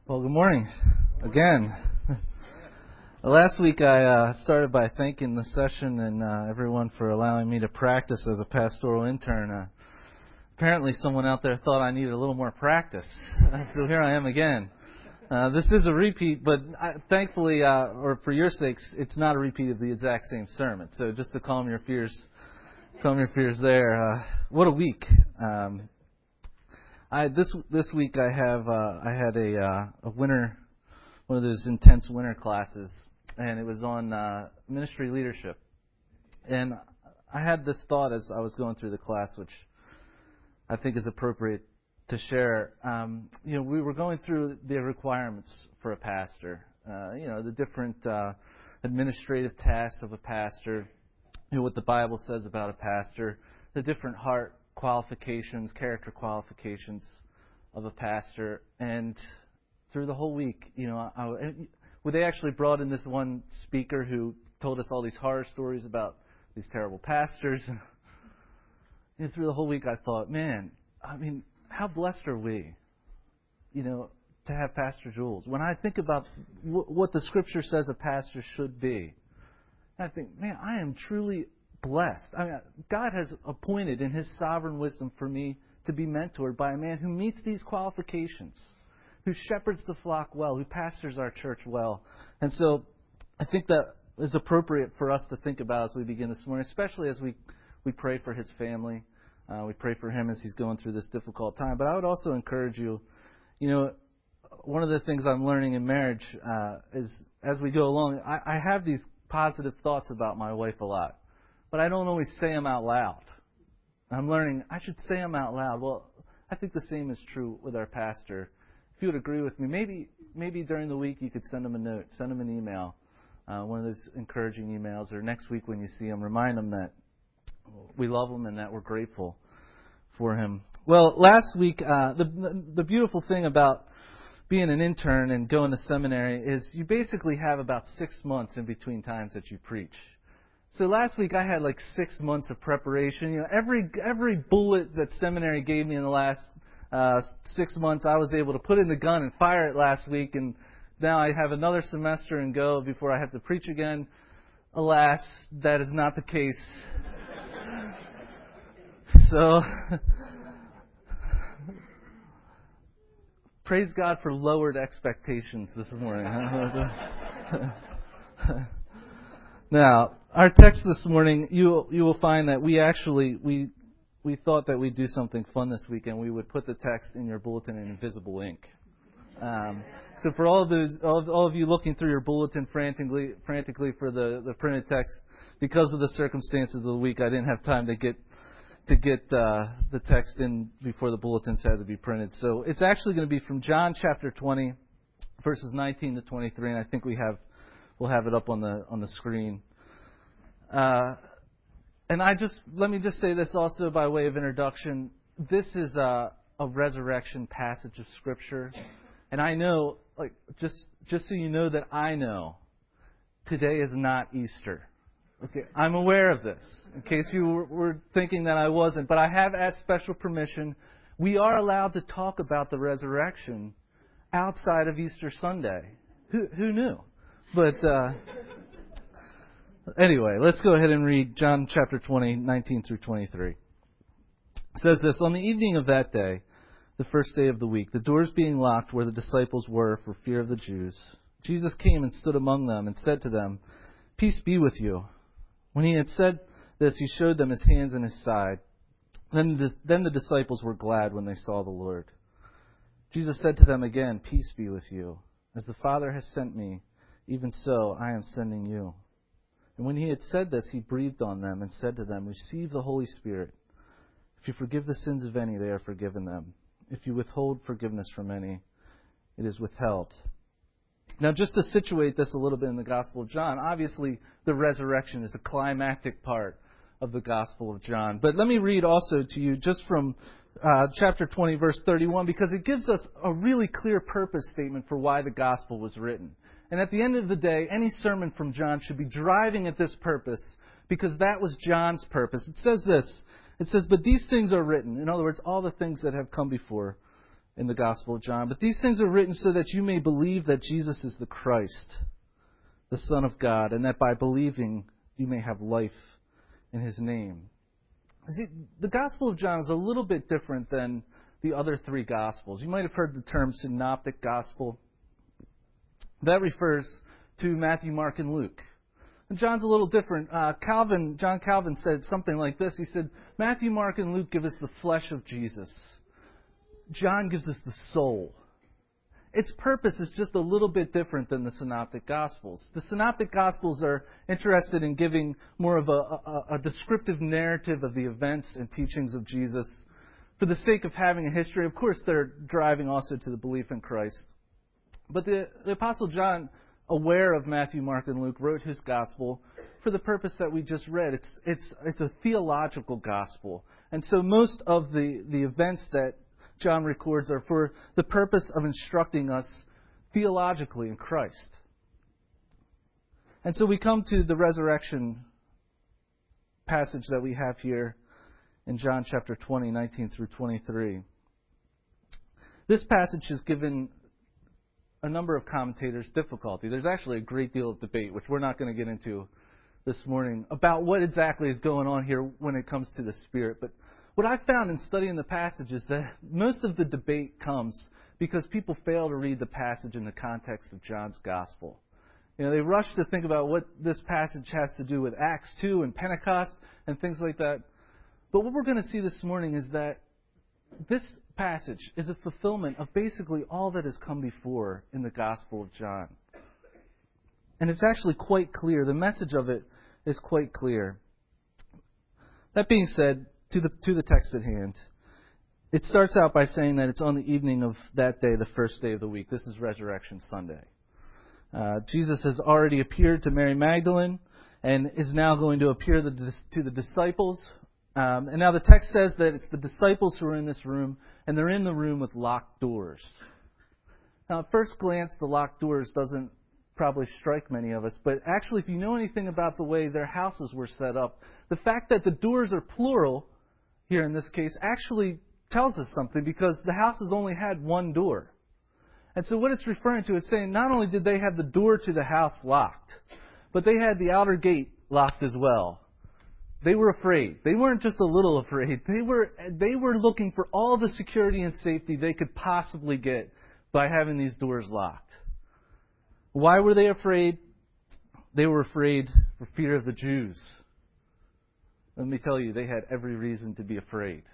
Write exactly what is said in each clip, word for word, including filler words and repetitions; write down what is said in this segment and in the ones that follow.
Well, good morning again. Last week I uh, started by thanking the session and uh, everyone for allowing me to practice as a pastoral intern. Uh, apparently someone out there thought I needed a little more practice, so here I am again. Uh, this is a repeat, but I, thankfully, uh, or for your sakes, it's not a repeat of the exact same sermon. So just to calm your fears, calm your fears there. Uh, what a week! Um, I, this this week I have uh, I had a uh, a winter one of those intense winter classes, and it was on uh, ministry leadership. And I had this thought as I was going through the class, which I think is appropriate to share. Um, you know, we were going through the requirements for a pastor. Uh, you know, the different uh, administrative tasks of a pastor. You know, what the Bible says about a pastor. The different heart qualifications, character qualifications of a pastor. And through the whole week, you know, I, I, well, they actually brought in this one speaker who told us all these horror stories about these terrible pastors. And, and through the whole week, I thought, man, I mean, how blessed are we, you know, to have Pastor Jules? When I think about w- what the Scripture says a pastor should be, I think, man, I am truly blessed. I mean, God has appointed in His sovereign wisdom for me to be mentored by a man who meets these qualifications, who shepherds the flock well, who pastors our church well. And so I think that is appropriate for us to think about as we begin this morning, especially as we, we pray for his family. Uh, we pray for him as he's going through this difficult time. But I would also encourage you, you know, one of the things I'm learning in marriage uh, is as we go along, I, I have these positive thoughts about my wife a lot. But I don't always say them out loud. I'm learning I should say them out loud. Well, I think the same is true with our pastor. If you would agree with me, maybe maybe during the week you could send him a note, send him an email, uh, one of those encouraging emails, or next week when you see him, remind him that we love him and that we're grateful for him. Well, last week, uh, the, the the beautiful thing about being an intern and going to seminary is you basically have about six months in between times that you preach. So last week I had like six months of preparation. You know, every every bullet that seminary gave me in the last uh, six months, I was able to put in the gun and fire it last week, and now I have another semester and go before I have to preach again. Alas, that is not the case. So, praise God for lowered expectations this morning. Now, our text this morning, you you will find that we actually we we thought that we'd do something fun this weekend. We would put the text in your bulletin in invisible ink. Um, so for all of those, all of, all of you looking through your bulletin frantically frantically for the, the printed text, because of the circumstances of the week, I didn't have time to get to get uh, the text in before the bulletins had to be printed. So it's actually going to be from John chapter twenty, verses nineteen to twenty-three, and I think we have we'll have it up on the on the screen. Uh, and I just let me just say this also by way of introduction. This is a, a resurrection passage of Scripture, and I know, like just just so you know that I know, today is not Easter. Okay, I'm aware of this, in case you were, were thinking that I wasn't. But I have asked special permission. We are allowed to talk about the resurrection outside of Easter Sunday. Who, who knew? But uh, anyway, let's go ahead and read John chapter twenty, nineteen through twenty-three. It says this: On the evening of that day, the first day of the week, the doors being locked where the disciples were for fear of the Jews, Jesus came and stood among them and said to them, "Peace be with you." When he had said this, he showed them his hands and his side. Then the, then the disciples were glad when they saw the Lord. Jesus said to them again, "Peace be with you. As the Father has sent me, even so I am sending you." And when he had said this, he breathed on them and said to them, "Receive the Holy Spirit. If you forgive the sins of any, they are forgiven them. If you withhold forgiveness from any, it is withheld." Now, just to situate this a little bit in the Gospel of John, obviously the resurrection is the climactic part of the Gospel of John. But let me read also to you just from uh, chapter twenty, verse thirty-one, because it gives us a really clear purpose statement for why the Gospel was written. And at the end of the day, any sermon from John should be driving at this purpose, because that was John's purpose. It says this. It says, "But these things are written." In other words, all the things that have come before. in the Gospel of John. But these things are written so that you may believe that Jesus is the Christ, the Son of God, and that by believing you may have life in His name. See, the Gospel of John is a little bit different than the other three Gospels. You might have heard the term Synoptic Gospel. That refers to Matthew, Mark, and Luke. And John's a little different. Uh, Calvin, John Calvin said something like this. He said, Matthew, Mark, and Luke give us the flesh of Jesus. John gives us the soul. Its purpose is just a little bit different than the Synoptic Gospels. The Synoptic Gospels are interested in giving more of a, a, a descriptive narrative of the events and teachings of Jesus for the sake of having a history. Of course, they're driving also to the belief in Christ. But the, the Apostle John, aware of Matthew, Mark, and Luke, wrote his Gospel for the purpose that we just read. It's, it's, it's a theological Gospel. And so most of the, the events that John records are for the purpose of instructing us theologically in Christ. And so we come to the resurrection passage that we have here in John chapter twenty, nineteen through twenty-three. This passage has given a number of commentators difficulty. There's actually a great deal of debate, which we're not going to get into this morning, about what exactly is going on here when it comes to the Spirit. But what I've found in studying the passage is that most of the debate comes because people fail to read the passage in the context of John's Gospel. You know, they rush to think about what this passage has to do with Acts two and Pentecost and things like that. But what we're going to see this morning is that this passage is a fulfillment of basically all that has come before in the Gospel of John. And it's actually quite clear. The message of it is quite clear. That being said, To the, to the text at hand. It starts out by saying that it's on the evening of that day, the first day of the week. This is Resurrection Sunday. Uh, Jesus has already appeared to Mary Magdalene and is now going to appear the, to the disciples. Um, and now the text says that it's the disciples who are in this room, and they're in the room with locked doors. Now, at first glance, the locked doors doesn't probably strike many of us, but actually, if you know anything about the way their houses were set up, the fact that the doors are plural here in this case actually tells us something, because the houses only had one door. And so what it's referring to is saying not only did they have the door to the house locked, but they had the outer gate locked as well. They were afraid. They weren't just a little afraid. They were they were looking for all the security and safety they could possibly get by having these doors locked. Why were they afraid? They were afraid for fear of the Jews. Let me tell you, they had every reason to be afraid.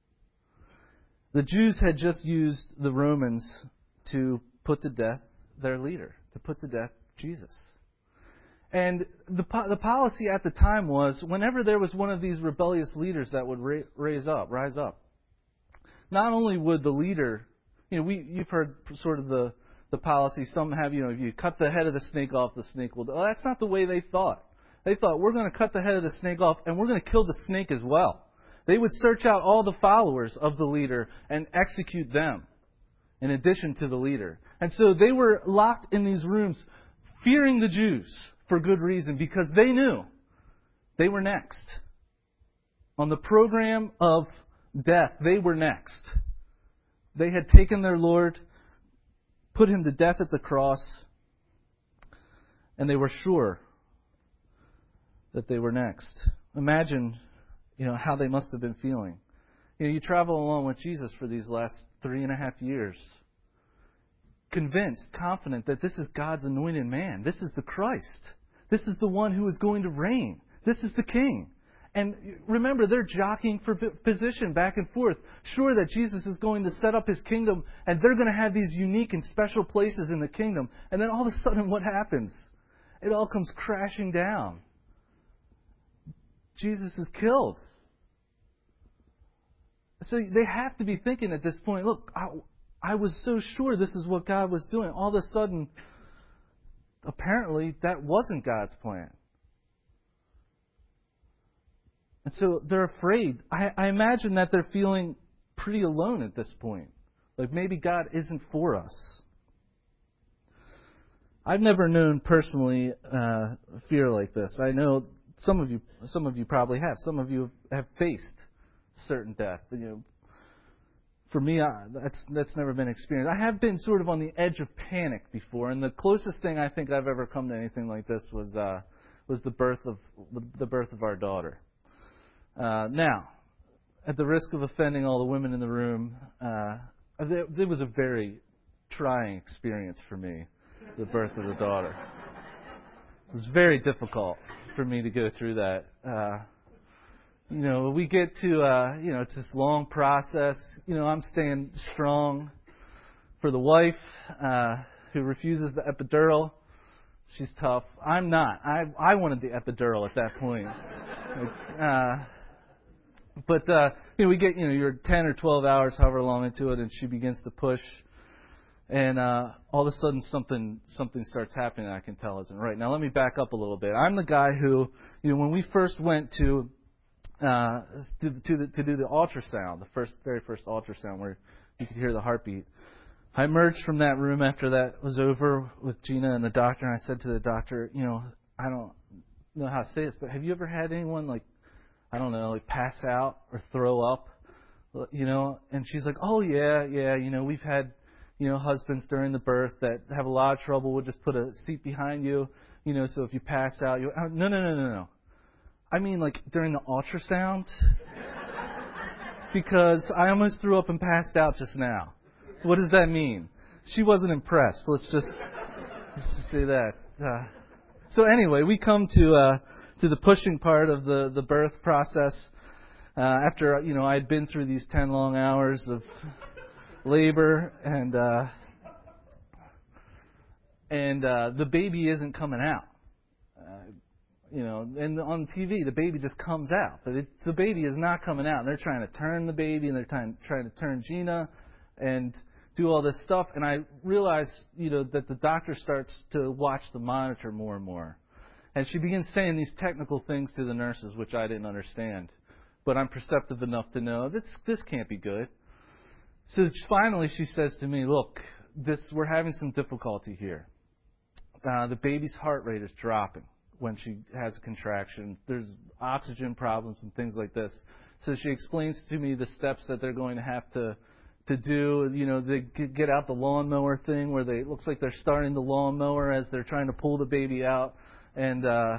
The Jews had just used the Romans to put to death their leader, to put to death Jesus. And the the policy at the time was, whenever there was one of these rebellious leaders that would ra- raise up, rise up, not only would the leader, you know, we you've heard sort of the the policy. Some have, you know, if you cut the head of the snake off, the snake will. Well, that's not the way they thought. They thought, we're going to cut the head of the snake off, and we're going to kill the snake as well. They would search out all the followers of the leader and execute them, in addition to the leader. And so they were locked in these rooms, fearing the Jews for good reason, because they knew they were next. On the program of death, they were next. They had taken their Lord, put Him to death at the cross, and they were sure that they were next. Imagine, you know, how they must have been feeling. You know, you travel along with Jesus for these last three and a half years, convinced, confident that this is God's anointed man. This is the Christ. This is the one who is going to reign. This is the King. And remember, they're jockeying for position back and forth, sure that Jesus is going to set up His kingdom, and they're going to have these unique and special places in the kingdom. And then all of a sudden, what happens? It all comes crashing down. Jesus is killed. So they have to be thinking at this point, look, I, I was so sure this is what God was doing. All of a sudden, apparently, that wasn't God's plan. And so they're afraid. I, I imagine that they're feeling pretty alone at this point. Like maybe God isn't for us. I've never known personally uh, fear like this. I know some of you, some of you probably have. Some of you have faced certain death. You know, for me, I, that's that's never been experienced. I have been sort of on the edge of panic before, and the closest thing I think I've ever come to anything like this was uh, was the birth of the birth of our daughter. Uh, now, at the risk of offending all the women in the room, uh, it was a very trying experience for me, the birth of the daughter. It was very difficult for me to go through that. Uh, you know, we get to, uh, you know, it's this long process. You know, I'm staying strong for the wife uh, who refuses the epidural. She's tough. I'm not. I I wanted the epidural at that point. Like, uh, but, uh, you know, we get, you know, you're ten or twelve hours, however long into it, and she begins to push. And uh, all of a sudden, something something starts happening that I can tell isn't right. Now, let me back up a little bit. I'm the guy who, you know, when we first went to uh, to, to, the, to do the ultrasound, the first, very first ultrasound where you could hear the heartbeat, I emerged from that room after that was over with Gina and the doctor, and I said to the doctor, you know, I don't know how to say this, but have you ever had anyone like, I don't know, like pass out or throw up, you know? And she's like, oh yeah, yeah, you know, we've had, you know, husbands during the birth that have a lot of trouble. We'll just put a seat behind you, you know, so if you pass out, you... No, no, no, no, no. I mean, like, during the ultrasound. Because I almost threw up and passed out just now. What does that mean? She wasn't impressed. Let's just, let's just say that. Uh, so anyway, we come to uh, to the pushing part of the, the birth process. Uh, after, you know, I'd been through these ten long hours of labor, and uh, and uh, the baby isn't coming out. Uh, you know, and on T V, the baby just comes out, but it, the baby is not coming out. And they're trying to turn the baby, and they're trying trying to turn Gina, and do all this stuff. And I realize, you know, that the doctor starts to watch the monitor more and more, and she begins saying these technical things to the nurses, which I didn't understand, but I'm perceptive enough to know this this can't be good. So finally, she says to me, "Look, this we're having some difficulty here. Uh, the baby's heart rate is dropping when she has a contraction. There's oxygen problems and things like this." So she explains to me the steps that they're going to have to to do. You know, they get out the lawnmower thing where they it looks like they're starting the lawnmower as they're trying to pull the baby out, and uh,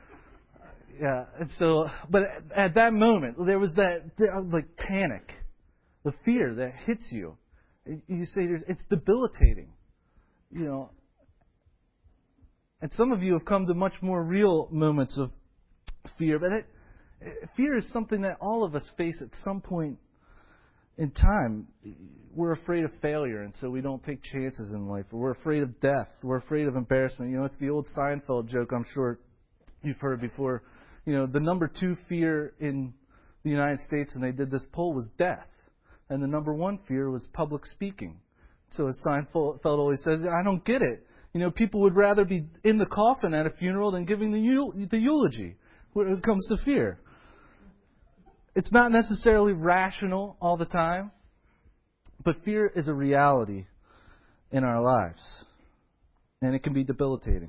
yeah. And so, but at that moment, there was that like panic. The fear that hits you. You say it's debilitating, you know. And some of you have come to much more real moments of fear. But it, fear is something that all of us face at some point in time. We're afraid of failure, and so we don't take chances in life. Or we're afraid of death. We're afraid of embarrassment. You know, it's the old Seinfeld joke I'm sure you've heard before. You know, the number two fear in the United States when they did this poll was death. And the number one fear was public speaking. So as Seinfeld always says, I don't get it. You know, people would rather be in the coffin at a funeral than giving the, the eulogy when it comes to fear. It's not necessarily rational all the time, but fear is a reality in our lives. And it can be debilitating.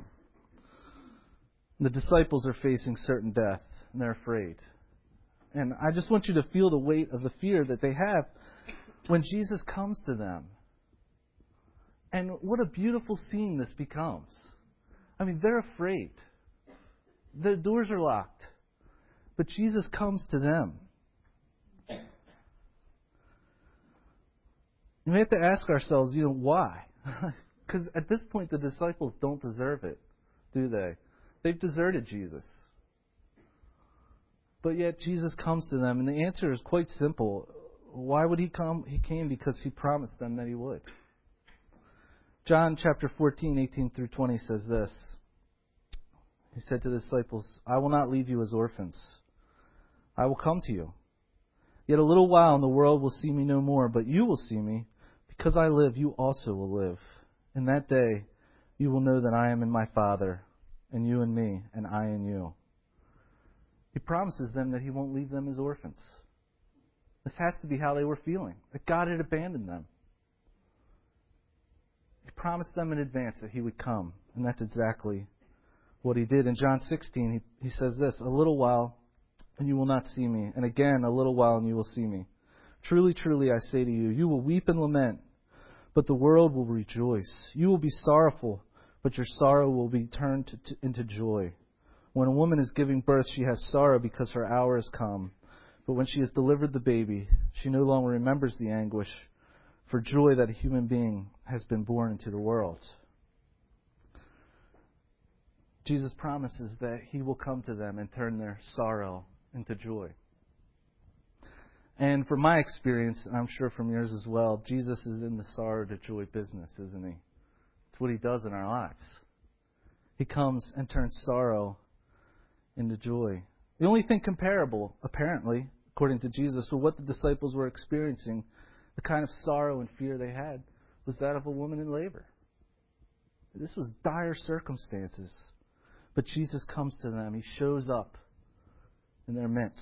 The disciples are facing certain death, and they're afraid. And I just want you to feel the weight of the fear that they have when Jesus comes to them. And what a beautiful scene this becomes. I mean, they're afraid. The doors are locked. But Jesus comes to them. And we have to ask ourselves, you know, why? Because at this point, the disciples don't deserve it, do they? They've deserted Jesus. But yet Jesus comes to them, and the answer is quite simple. Why would he come? He came because he promised them that he would. John chapter fourteen, eighteen through twenty says this. He said to the disciples, I will not leave you as orphans. I will come to you. Yet a little while and the world will see me no more, but you will see me. Because I live, you also will live. In that day you will know that I am in my Father, and you in me, and I in you. He promises them that he won't leave them as orphans. This has to be how they were feeling, that God had abandoned them. He promised them in advance that he would come, and that's exactly what he did. In John sixteen, he, he says this, a little while, and you will not see me, and again, a little while, and you will see me. Truly, truly, I say to you, you will weep and lament, but the world will rejoice. You will be sorrowful, but your sorrow will be turned to, to, into joy. When a woman is giving birth, she has sorrow because her hour has come. But when she has delivered the baby, she no longer remembers the anguish for joy that a human being has been born into the world. Jesus promises that He will come to them and turn their sorrow into joy. And from my experience, and I'm sure from yours as well, Jesus is in the sorrow to joy business, isn't He? It's what He does in our lives. He comes and turns sorrow into joy. The only thing comparable, apparently, according to Jesus, with what the disciples were experiencing, the kind of sorrow and fear they had, was that of a woman in labor. This was dire circumstances. But Jesus comes to them. He shows up in their midst.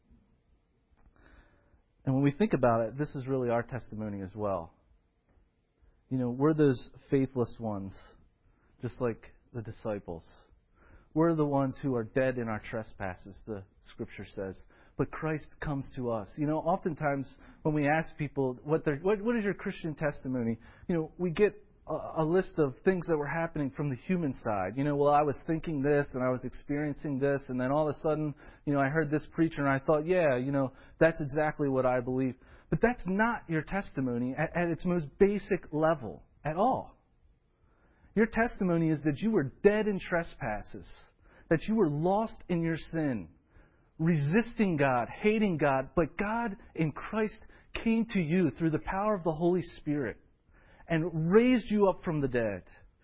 And when we think about it, this is really our testimony as well. You know, we're those faithless ones, just like the disciples. We're the ones who are dead in our trespasses, the Scripture says. But Christ comes to us. You know, oftentimes when we ask people, what, what, what is your Christian testimony? You know, we get a, a list of things that were happening from the human side. You know, well, I was thinking this and I was experiencing this, and then all of a sudden, you know, I heard this preacher and I thought, yeah, you know, that's exactly what I believe. But that's not your testimony at, at its most basic level at all. Your testimony is that you were dead in trespasses, that you were lost in your sin, resisting God, hating God, but God in Christ came to you through the power of the Holy Spirit and raised you up from the dead.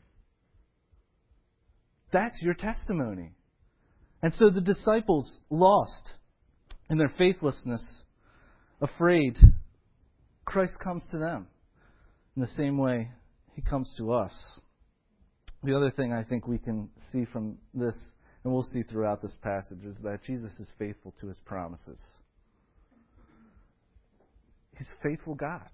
That's your testimony. And so the disciples, lost in their faithlessness, afraid, Christ comes to them. In the same way, He comes to us. The other thing I think we can see from this, and we'll see throughout this passage, is that Jesus is faithful to His promises. He's a faithful God.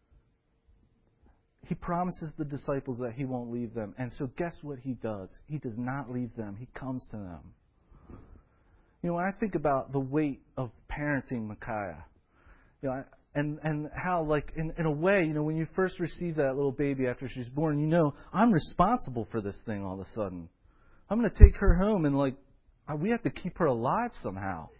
He promises the disciples that He won't leave them. And so guess what He does? He does not leave them. He comes to them. You know, when I think about the weight of parenting Micaiah, you know, I, and and how, like, in, in a way, you know, when you first receive that little baby after she's born, you know, I'm responsible for this thing all of a sudden. I'm going to take her home and, like, we have to keep her alive somehow.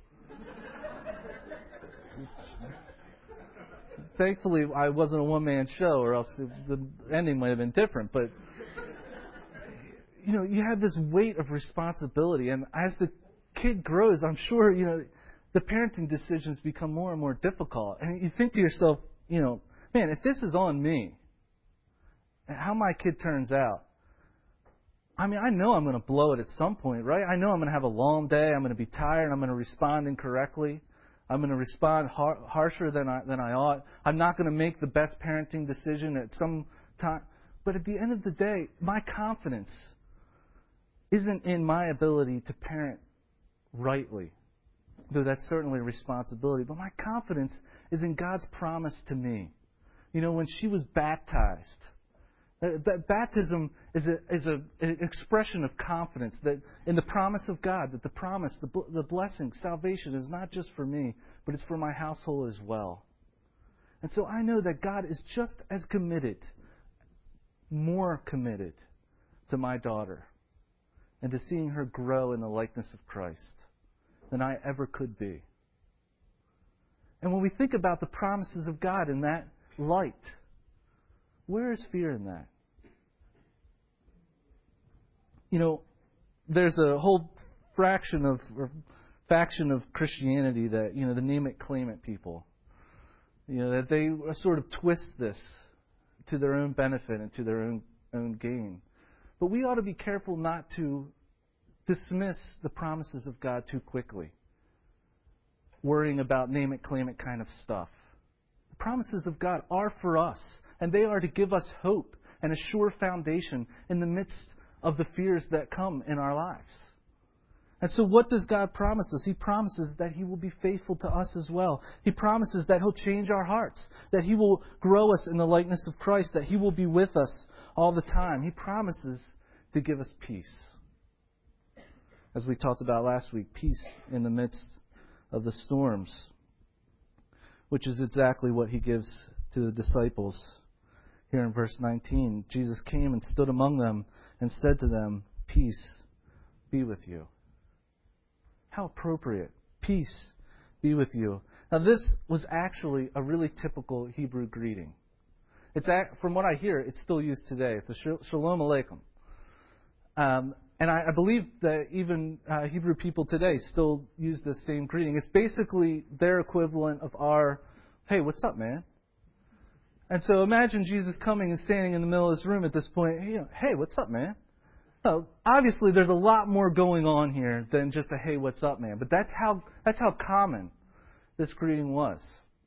Thankfully, I wasn't a one-man show, or else the ending might have been different. But, you know, you have this weight of responsibility. And as the kid grows, I'm sure, you know, the parenting decisions become more and more difficult. And you think to yourself, you know, man, if this is on me, and how my kid turns out, I mean, I know I'm going to blow it at some point, right? I know I'm going to have a long day. I'm going to be tired. I'm going to respond incorrectly. I'm going to respond har- harsher than I, than I ought. I'm not going to make the best parenting decision at some time. But at the end of the day, my confidence isn't in my ability to parent rightly, though that's certainly a responsibility. But my confidence is in God's promise to me. You know, when she was baptized, that baptism is a is a, an expression of confidence that in the promise of God, that the promise, the the blessing, salvation is not just for me, but it's for my household as well. And so I know that God is just as committed, more committed to my daughter and to seeing her grow in the likeness of Christ than I ever could be. And when we think about the promises of God in that light, where is fear in that? You know, there's a whole fraction of or faction of Christianity that, you know, the name it, claim it people. You know, that they sort of twist this to their own benefit and to their own own gain. But we ought to be careful not to dismiss the promises of God too quickly, worrying about name it, claim it kind of stuff. The promises of God are for us, and they are to give us hope and a sure foundation in the midst of the fears that come in our lives. And so what does God promise us? He promises that He will be faithful to us as well. He promises that He'll change our hearts, that He will grow us in the likeness of Christ, that He will be with us all the time. He promises to give us peace. As we talked about last week, peace in the midst of the storms. which is exactly what he gives to the disciples. Here in verse nineteen, Jesus came and stood among them and said to them, "Peace be with you." How appropriate. Peace be with you. Now this was actually a really typical Hebrew greeting. It's from what I hear, it's still used today. It's a shalom aleichem. Um, and I, I believe that even uh, Hebrew people today still use this same greeting. It's basically their equivalent of our, "Hey, what's up, man?" And so imagine Jesus coming and standing in the middle of this room at this point. Hey, hey what's up, man? Now, obviously, there's a lot more going on here than just a "Hey, what's up, man?" But that's how that's how common this greeting was.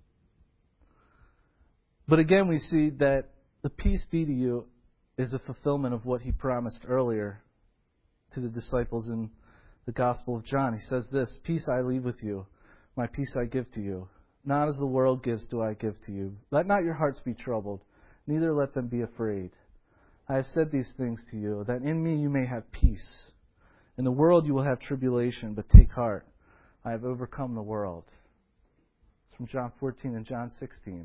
But again, we see that the "peace be to you" is a fulfillment of what he promised earlier to the disciples in the Gospel of John. He says this, "Peace I leave with you, my peace I give to you. Not as the world gives do I give to you. Let not your hearts be troubled, neither let them be afraid. I have said these things to you, that in me you may have peace. In the world you will have tribulation, but take heart. I have overcome the world." It's from John fourteen and John sixteen.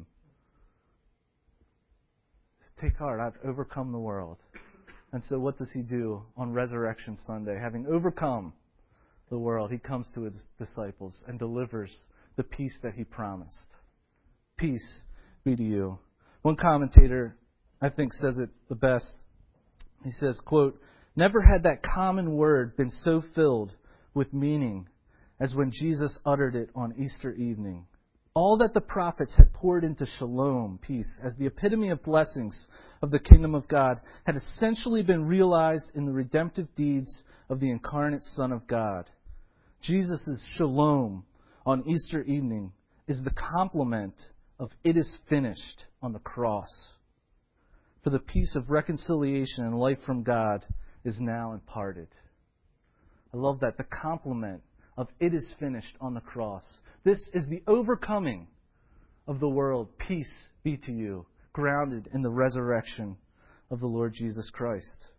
Take heart, I've overcome the world. And so what does he do on Resurrection Sunday? Having overcome the world, he comes to his disciples and delivers the peace that he promised. Peace be to you. One commentator, I think, says it the best. He says, quote, "Never had that common word been so filled with meaning as when Jesus uttered it on Easter evening. All that the prophets had poured into shalom, peace, as the epitome of blessings of the kingdom of God, had essentially been realized in the redemptive deeds of the incarnate Son of God. Jesus' shalom on Easter evening is the complement of "it is finished" on the cross. For the peace of reconciliation and life from God is now imparted. I love that. The complement of "it is finished" on the cross. This is the overcoming of the world. Peace be to you, grounded in the resurrection of the Lord Jesus Christ.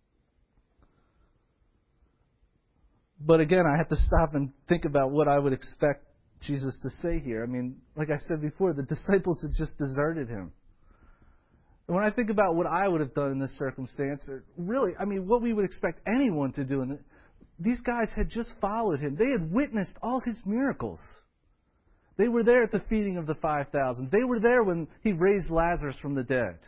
But again, I have to stop and think about what I would expect Jesus to say here. I mean, like I said before, the disciples had just deserted him. And when I think about what I would have done in this circumstance, or really, I mean, what we would expect anyone to do, and these guys had just followed him. They had witnessed all his miracles. They were there at the feeding of the five thousand. They were there when he raised Lazarus from the dead.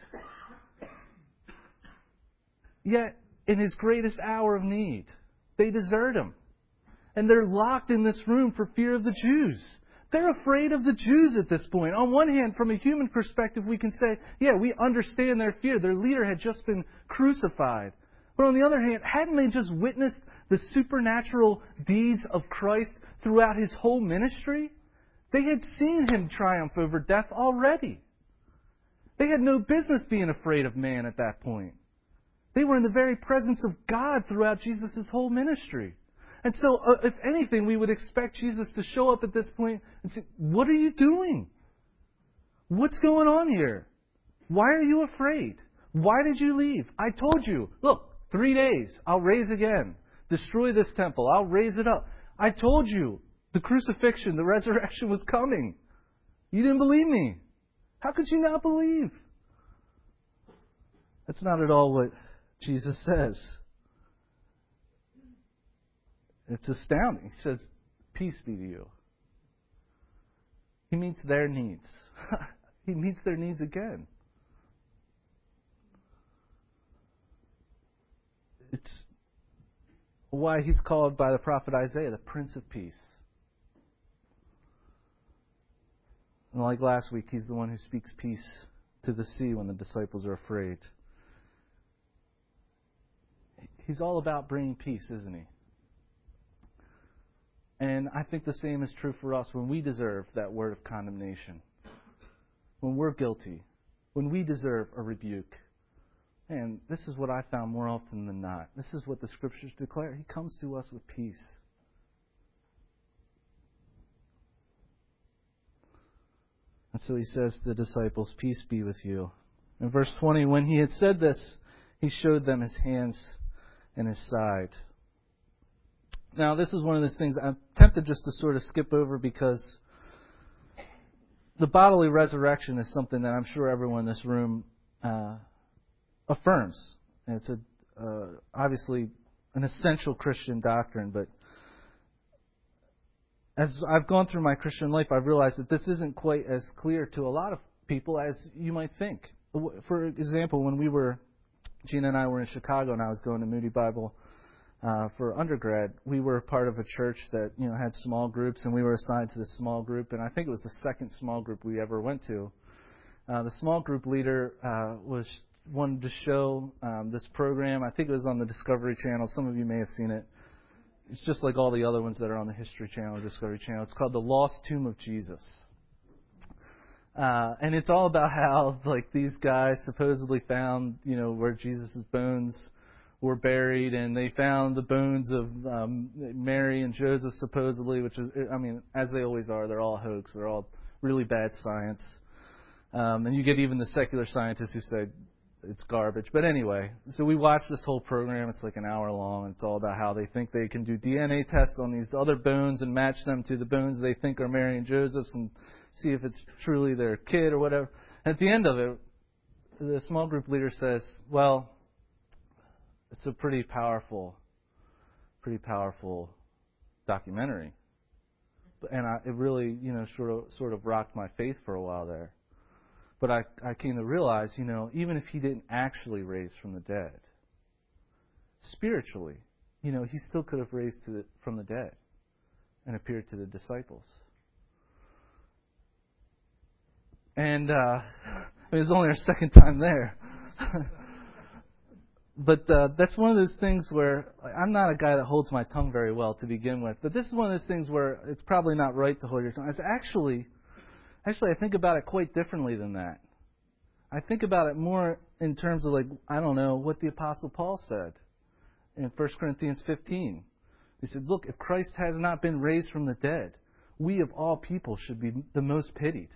Yet, in his greatest hour of need, they desert him. And they're locked in this room for fear of the Jews. They're afraid of the Jews at this point. On one hand, from a human perspective, we can say, yeah, we understand their fear. Their leader had just been crucified. But on the other hand, hadn't they just witnessed the supernatural deeds of Christ throughout his whole ministry? They had seen him triumph over death already. They had no business being afraid of man at that point. They were in the very presence of God throughout Jesus' whole ministry. And so, uh, if anything, we would expect Jesus to show up at this point and say, "What are you doing? What's going on here? Why are you afraid? Why did you leave? I told you, look, three days, I'll raise again. Destroy this temple, I'll raise it up. I told you the crucifixion, the resurrection was coming. You didn't believe me. How could you not believe?" That's not at all what Jesus says. It's astounding. He says, "Peace be to you." He meets their needs. He meets their needs again. It's why he's called by the prophet Isaiah the Prince of Peace. And like last week, he's the one who speaks peace to the sea when the disciples are afraid. He's all about bringing peace, isn't he? And I think the same is true for us when we deserve that word of condemnation. When we're guilty. When we deserve a rebuke. And this is what I found more often than not. This is what the Scriptures declare. He comes to us with peace. And so he says to the disciples, "Peace be with you." In verse twenty, when he had said this, he showed them his hands and his side. Now, this is one of those things I'm tempted just to sort of skip over because the bodily resurrection is something that I'm sure everyone in this room uh, affirms. And it's a, uh, obviously an essential Christian doctrine, but as I've gone through my Christian life, I've realized that this isn't quite as clear to a lot of people as you might think. For example, when we were, Gina and I were in Chicago and I was going to Moody Bible uh, for undergrad, we were part of a church that, you know, had small groups, and we were assigned to the small group, and I think it was the second small group we ever went to. Uh, the small group leader uh, was wanted to show um, this program. I think it was on the Discovery Channel. Some of you may have seen it. It's just like all the other ones that are on the History Channel or Discovery Channel. It's called The Lost Tomb of Jesus. Uh, and it's all about how, like, these guys supposedly found, you know, where Jesus' bones were buried, and they found the bones of um, Mary and Joseph, supposedly, which is, I mean, as they always are, they're all hoax. They're all really bad science. Um, and you get even the secular scientists who say it's garbage. But anyway, so we watched this whole program. It's like an hour long, and it's all about how they think they can do D N A tests on these other bones and match them to the bones they think are Mary and Joseph's and see if it's truly their kid or whatever. And at the end of it, the small group leader says, well, it's a pretty powerful, pretty powerful documentary. And I, it really, you know, sort of, sort of rocked my faith for a while there. But I, I came to realize, you know, even if he didn't actually raise from the dead, spiritually, you know, he still could have raised to the, from the dead and appeared to the disciples. And uh, I mean, it was only our second time there. But uh, that's one of those things where like, I'm not a guy that holds my tongue very well to begin with. But this is one of those things where it's probably not right to hold your tongue. It's actually, actually, I think about it quite differently than that. I think about it more in terms of, like, I don't know, what the Apostle Paul said in First Corinthians fifteen. He said, look, if Christ has not been raised from the dead, we of all people should be the most pitied.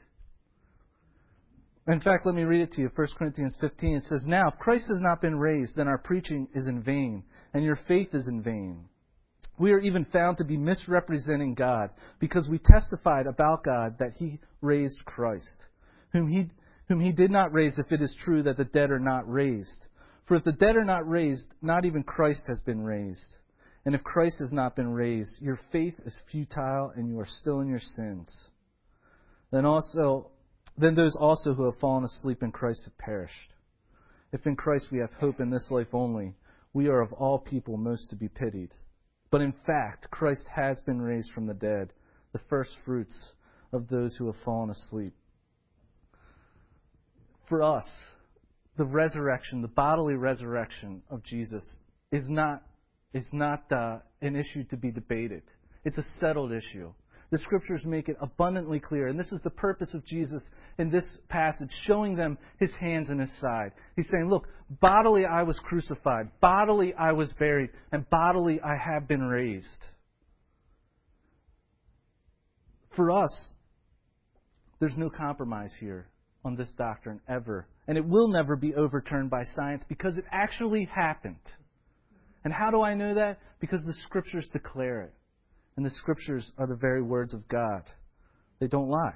In fact, let me read it to you. First Corinthians fifteen, it says, now, if Christ has not been raised, then our preaching is in vain, and your faith is in vain. We are even found to be misrepresenting God, because we testified about God that He raised Christ, whom He, whom He did not raise, if it is true that the dead are not raised. For if the dead are not raised, not even Christ has been raised. And if Christ has not been raised, your faith is futile, and you are still in your sins. Then also... Then those also who have fallen asleep in Christ have perished. If in Christ we have hope in this life only, we are of all people most to be pitied. But in fact, Christ has been raised from the dead, the first fruits of those who have fallen asleep. For us, the resurrection, the bodily resurrection of Jesus is not, is not uh, an issue to be debated. It's a settled issue. The Scriptures make it abundantly clear, and this is the purpose of Jesus in this passage, showing them His hands and His side. He's saying, look, bodily I was crucified, bodily I was buried, and bodily I have been raised. For us, there's no compromise here on this doctrine ever, and it will never be overturned by science because it actually happened. And how do I know that? Because the Scriptures declare it. And the Scriptures are the very words of God. They don't lie.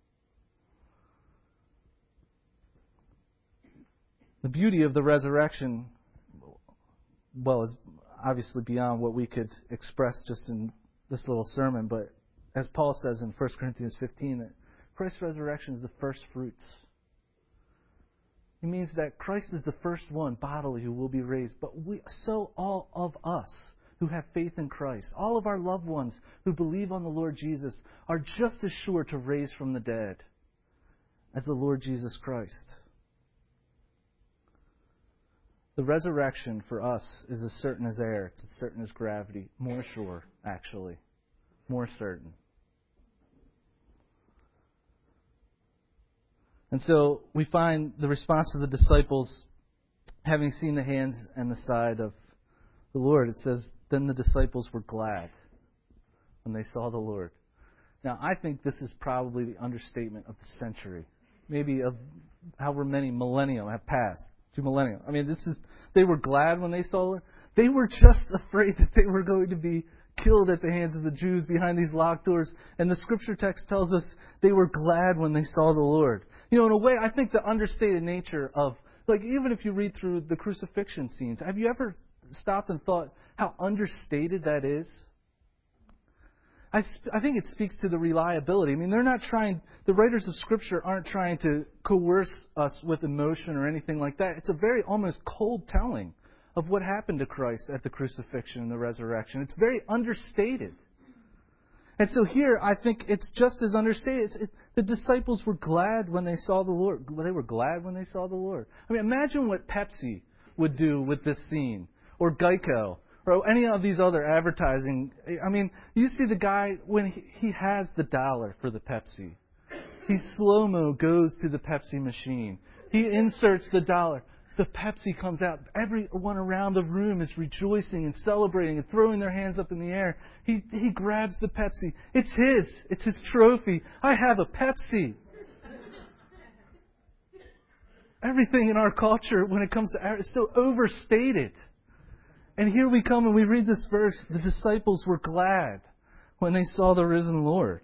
The beauty of the resurrection, well, is obviously beyond what we could express just in this little sermon. But as Paul says in First Corinthians fifteen, that Christ's resurrection is the first fruits. It means that Christ is the first one bodily who will be raised. But we, so all of us who have faith in Christ, all of our loved ones who believe on the Lord Jesus, are just as sure to raise from the dead as the Lord Jesus Christ. The resurrection for us is as certain as air. It's as certain as gravity. More sure, actually. More certain. And so we find the response of the disciples, having seen the hands and the side of the Lord, it says, then the disciples were glad when they saw the Lord. Now, I think this is probably the understatement of the century. Maybe of however many millennia have passed. Two millennia. I mean, this is, they were glad when they saw the Lord. They were just afraid that they were going to be killed at the hands of the Jews behind these locked doors. And the scripture text tells us they were glad when they saw the Lord. You know, in a way, I think the understated nature of, like, even if you read through the crucifixion scenes, have you ever stopped and thought how understated that is? I, sp- I think it speaks to the reliability. I mean, they're not trying, the writers of Scripture aren't trying to coerce us with emotion or anything like that. It's a very almost cold telling of what happened to Christ at the crucifixion and the resurrection. It's very understated. And so here, I think it's just as understated. It's, it, the disciples were glad when they saw the Lord. They were glad when they saw the Lord. I mean, imagine what Pepsi would do with this scene, or Geico, or any of these other advertising. I mean, you see the guy when he, he has the dollar for the Pepsi. He slow-mo goes to the Pepsi machine. He inserts the dollar. The Pepsi comes out. Everyone around the room is rejoicing and celebrating and throwing their hands up in the air. He he grabs the Pepsi. It's his. It's his trophy. I have a Pepsi. Everything in our culture, when it comes to, is so overstated. And here we come and we read this verse. The disciples were glad when they saw the risen Lord.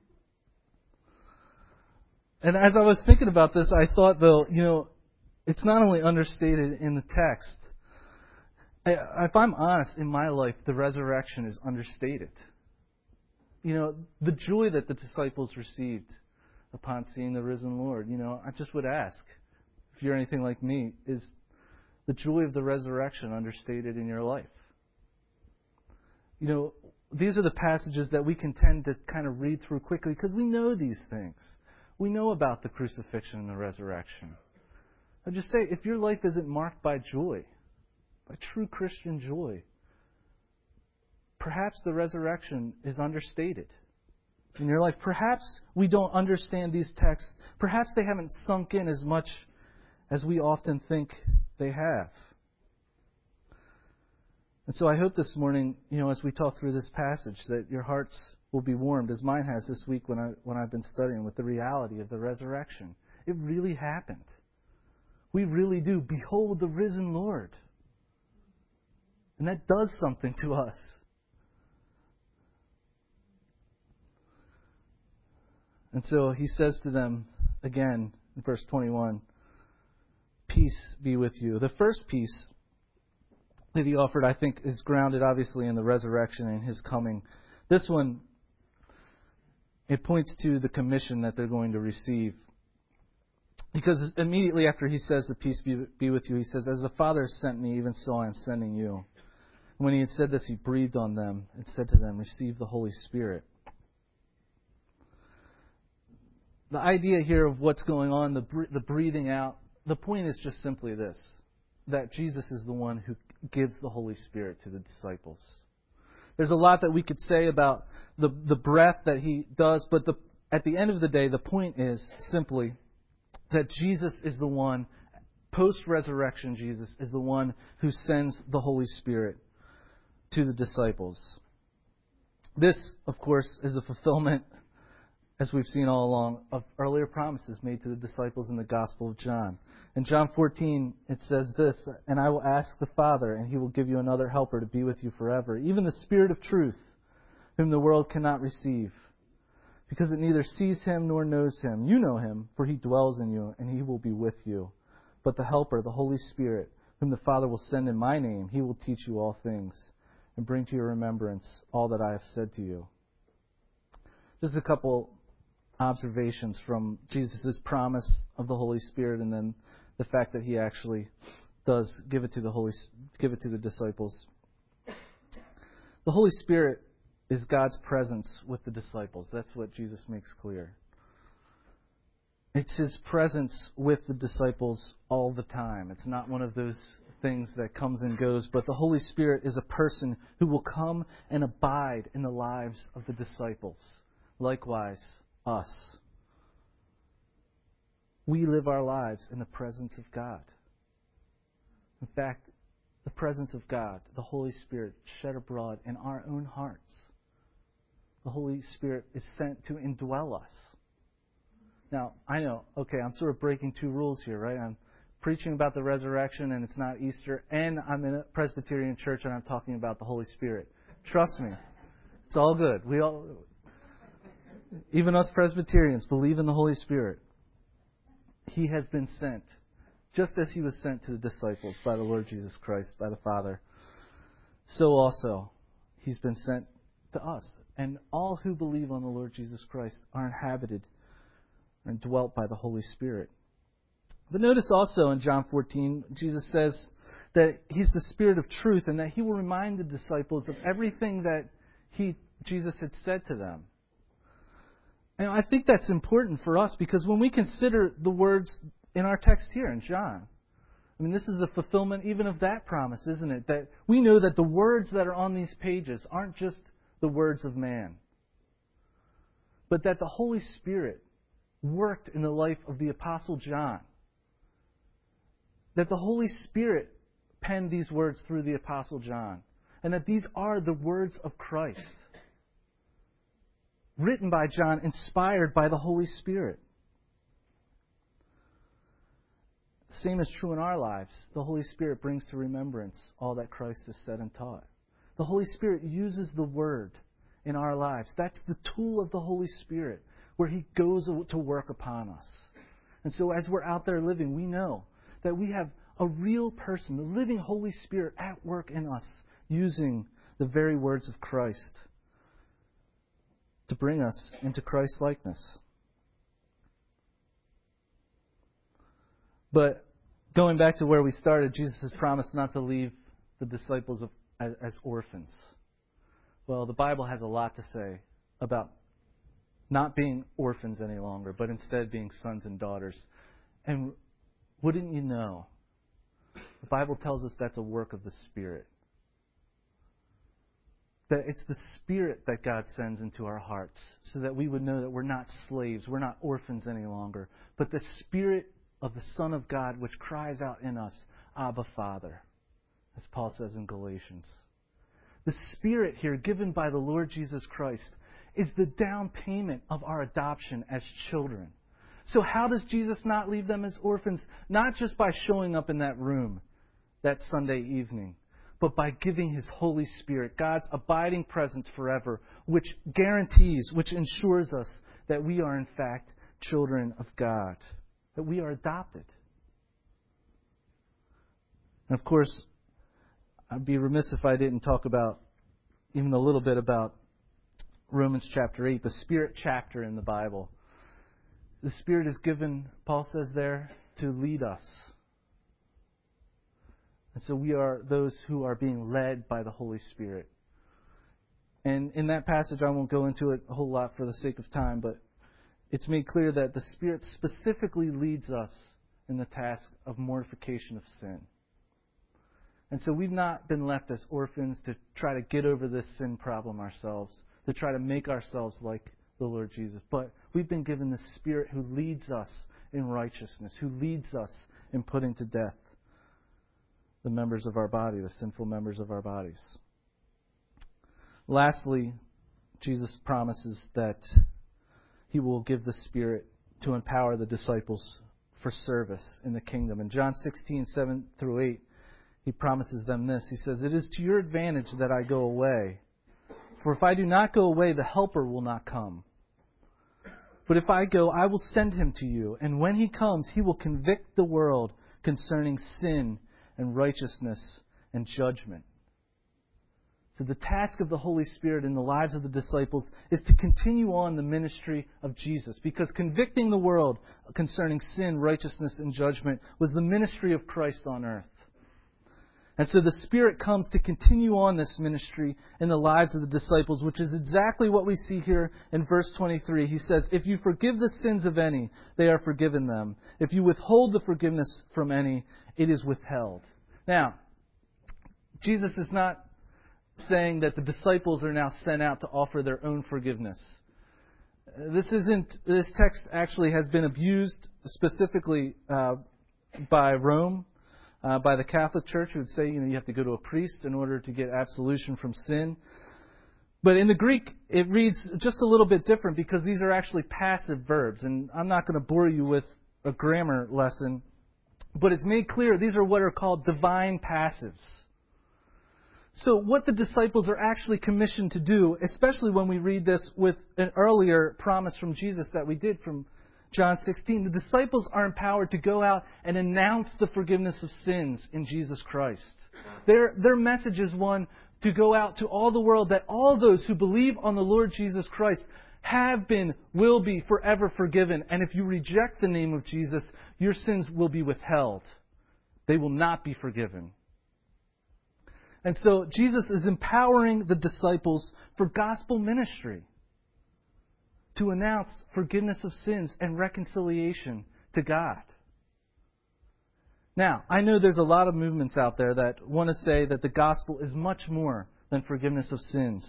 And as I was thinking about this, I thought, though, you know, it's not only understated in the text. I, if I'm honest, in my life, the resurrection is understated. You know, the joy that the disciples received upon seeing the risen Lord, you know, I just would ask, if you're anything like me, is the joy of the resurrection understated in your life? You know, these are the passages that we can tend to kind of read through quickly because we know these things. We know about the crucifixion and the resurrection. I just say, if your life isn't marked by joy, by true Christian joy, perhaps the resurrection is understated in your life. Perhaps we don't understand these texts. Perhaps they haven't sunk in as much as we often think they have. And so I hope this morning, you know, as we talk through this passage, that your hearts will be warmed, as mine has this week when I when I've been studying, with the reality of the resurrection. It really happened. We really do behold the risen Lord. And that does something to us. And so he says to them again in verse twenty-one, peace be with you. The first peace that he offered, I think, is grounded obviously in the resurrection and his coming. This one, it points to the commission that they're going to receive. Because immediately after he says, the peace be, be with you, he says, as the Father has sent me, even so I am sending you. And when he had said this, he breathed on them and said to them, receive the Holy Spirit. The idea here of what's going on, the, the breathing out, the point is just simply this, that Jesus is the one who gives the Holy Spirit to the disciples. There's a lot that we could say about the, the breath that he does, but the, at the end of the day, the point is simply that Jesus is the one, post-resurrection Jesus, is the one who sends the Holy Spirit to the disciples. This, of course, is a fulfillment, as we've seen all along, of earlier promises made to the disciples in the Gospel of John. In John fourteen, it says this, and I will ask the Father, and he will give you another helper to be with you forever, even the Spirit of truth, whom the world cannot receive, because it neither sees him nor knows him. You know him, for he dwells in you, and he will be with you. But the Helper, the Holy Spirit, whom the Father will send in my name, he will teach you all things, and bring to your remembrance all that I have said to you. Just a couple observations from Jesus' promise of the Holy Spirit, and then the fact that he actually does give it to the Holy, give it to the disciples. The Holy Spirit is God's presence with the disciples. That's what Jesus makes clear. It's his presence with the disciples all the time. It's not one of those things that comes and goes, but the Holy Spirit is a person who will come and abide in the lives of the disciples. Likewise, us. We live our lives in the presence of God. In fact, the presence of God, the Holy Spirit, shed abroad in our own hearts. The Holy Spirit is sent to indwell us. Now, I know, okay, I'm sort of breaking two rules here, right? I'm preaching about the resurrection and it's not Easter, and I'm in a Presbyterian church and I'm talking about the Holy Spirit. Trust me, It's all good. We all, even us Presbyterians, believe in the Holy Spirit. He has been sent, just as He was sent to the disciples by the Lord Jesus Christ, by the Father. So also, He's been sent to us. And all who believe on the Lord Jesus Christ are inhabited and dwelt by the Holy Spirit. But notice also in John fourteen, Jesus says that He's the Spirit of truth and that He will remind the disciples of everything that He, Jesus had said to them. And I think that's important for us because when we consider the words in our text here in John, I mean, this is a fulfillment even of that promise, isn't it? That we know that the words that are on these pages aren't just the words of man, but that the Holy Spirit worked in the life of the Apostle John. That the Holy Spirit penned these words through the Apostle John. And that these are the words of Christ. Written by John, inspired by the Holy Spirit. The same is true in our lives. The Holy Spirit brings to remembrance all that Christ has said and taught. The Holy Spirit uses the Word in our lives. That's the tool of the Holy Spirit, where He goes to work upon us. And so as we're out there living, we know that we have a real person, the living Holy Spirit at work in us, using the very words of Christ to bring us into Christ's likeness. But going back to where we started, Jesus has promised not to leave the disciples of, as, as orphans. Well, the Bible has a lot to say about not being orphans any longer, but instead being sons and daughters. And wouldn't you know, the Bible tells us that's a work of the Spirit. That it's the Spirit that God sends into our hearts so that we would know that we're not slaves, we're not orphans any longer, but the Spirit of the Son of God which cries out in us, Abba, Father, as Paul says in Galatians. The Spirit here given by the Lord Jesus Christ is the down payment of our adoption as children. So how does Jesus not leave them as orphans? Not just by showing up in that room that Sunday evening, but by giving His Holy Spirit, God's abiding presence forever, which guarantees, which ensures us that we are in fact children of God, that we are adopted. And of course, I'd be remiss if I didn't talk about even a little bit about Romans chapter eight, the Spirit chapter in the Bible. The Spirit is given, Paul says there, to lead us. And so we are those who are being led by the Holy Spirit. And in that passage, I won't go into it a whole lot for the sake of time, but it's made clear that the Spirit specifically leads us in the task of mortification of sin. And so we've not been left as orphans to try to get over this sin problem ourselves, to try to make ourselves like the Lord Jesus. But we've been given the Spirit who leads us in righteousness, who leads us in putting to death the members of our body, the sinful members of our bodies. Lastly, Jesus promises that He will give the Spirit to empower the disciples for service in the kingdom. In John sixteen, seven through eight, He promises them this. He says, "It is to your advantage that I go away. For if I do not go away, the Helper will not come. But if I go, I will send Him to you. And when He comes, He will convict the world concerning sin and righteousness and judgment." So the task of the Holy Spirit in the lives of the disciples is to continue on the ministry of Jesus. Because convicting the world concerning sin, righteousness, and judgment was the ministry of Christ on earth. And so the Spirit comes to continue on this ministry in the lives of the disciples, which is exactly what we see here in verse twenty-three. He says, "If you forgive the sins of any, they are forgiven them. If you withhold the forgiveness from any, it is withheld." Now, Jesus is not saying that the disciples are now sent out to offer their own forgiveness. This isn't. This text actually has been abused specifically uh, by Rome. Uh, by the Catholic Church, who would say, you know, you have to go to a priest in order to get absolution from sin. But in the Greek, it reads just a little bit different because these are actually passive verbs. And I'm not going to bore you with a grammar lesson, but it's made clear these are what are called divine passives. So what the disciples are actually commissioned to do, especially when we read this with an earlier promise from Jesus that we did from John sixteen, the disciples are empowered to go out and announce the forgiveness of sins in Jesus Christ. Their, their message is one to go out to all the world that all those who believe on the Lord Jesus Christ have been, will be forever forgiven. And if you reject the name of Jesus, your sins will be withheld. They will not be forgiven. And so Jesus is empowering the disciples for gospel ministry, to announce forgiveness of sins and reconciliation to God. Now, I know there's a lot of movements out there that want to say that the gospel is much more than forgiveness of sins.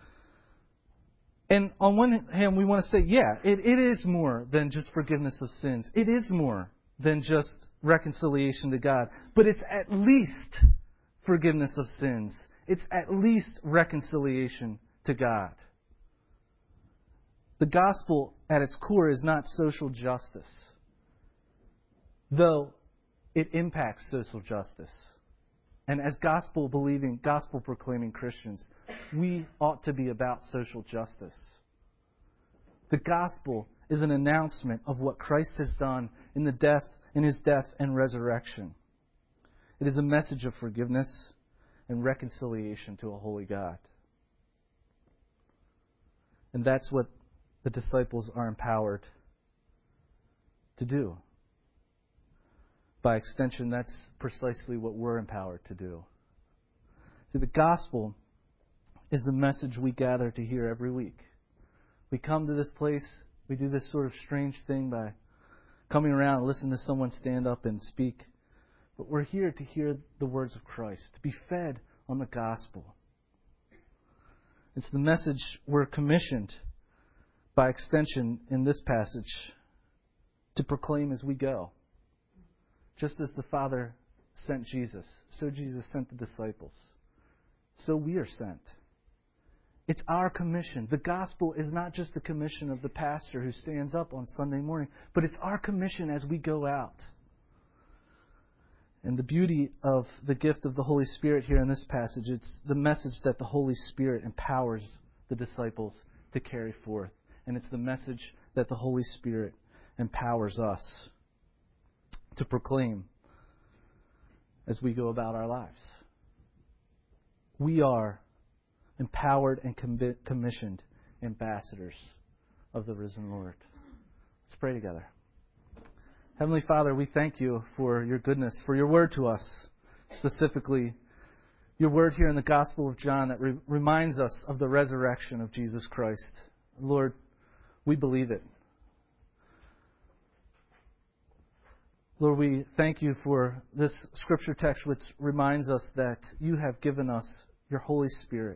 And on one hand, we want to say, yeah, it, it is more than just forgiveness of sins. It is more than just reconciliation to God. But it's at least forgiveness of sins. It's at least reconciliation to God. The gospel at its core is not social justice, though it impacts social justice. And as gospel-believing, gospel-proclaiming Christians, we ought to be about social justice. The gospel is an announcement of what Christ has done in the death, in His death and resurrection. It is a message of forgiveness and reconciliation to a holy God. And that's what the disciples are empowered to do. By extension, that's precisely what we're empowered to do. See, the gospel is the message we gather to hear every week. We come to this place, we do this sort of strange thing by coming around and listening to someone stand up and speak. But we're here to hear the words of Christ, to be fed on the gospel. It's the message we're commissioned, by extension in this passage, to proclaim as we go. Just as the Father sent Jesus, so Jesus sent the disciples. So we are sent. It's our commission. The gospel is not just the commission of the pastor who stands up on Sunday morning, but it's our commission as we go out. And the beauty of the gift of the Holy Spirit here in this passage, it's the message that the Holy Spirit empowers the disciples to carry forth. And it's the message that the Holy Spirit empowers us to proclaim as we go about our lives. We are empowered and commissioned ambassadors of the risen Lord. Let's pray together. Heavenly Father, we thank you for your goodness, for your word to us, specifically your word here in the Gospel of John that re- reminds us of the resurrection of Jesus Christ. Lord, we believe it. Lord, we thank you for this scripture text which reminds us that you have given us your Holy Spirit.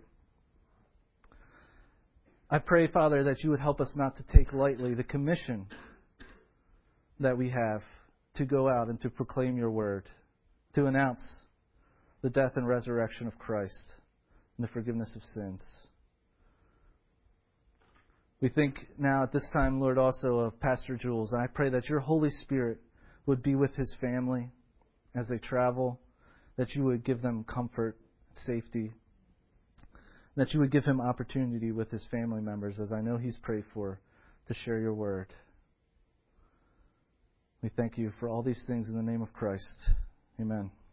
I pray, Father, that you would help us not to take lightly the commission that we have to go out and to proclaim your word, to announce the death and resurrection of Christ and the forgiveness of sins. We think now at this time, Lord, also of Pastor Jules, and I pray that your Holy Spirit would be with his family as they travel, that you would give them comfort, safety, that you would give him opportunity with his family members, as I know he's prayed for, to share your word. We thank you for all these things in the name of Christ. Amen.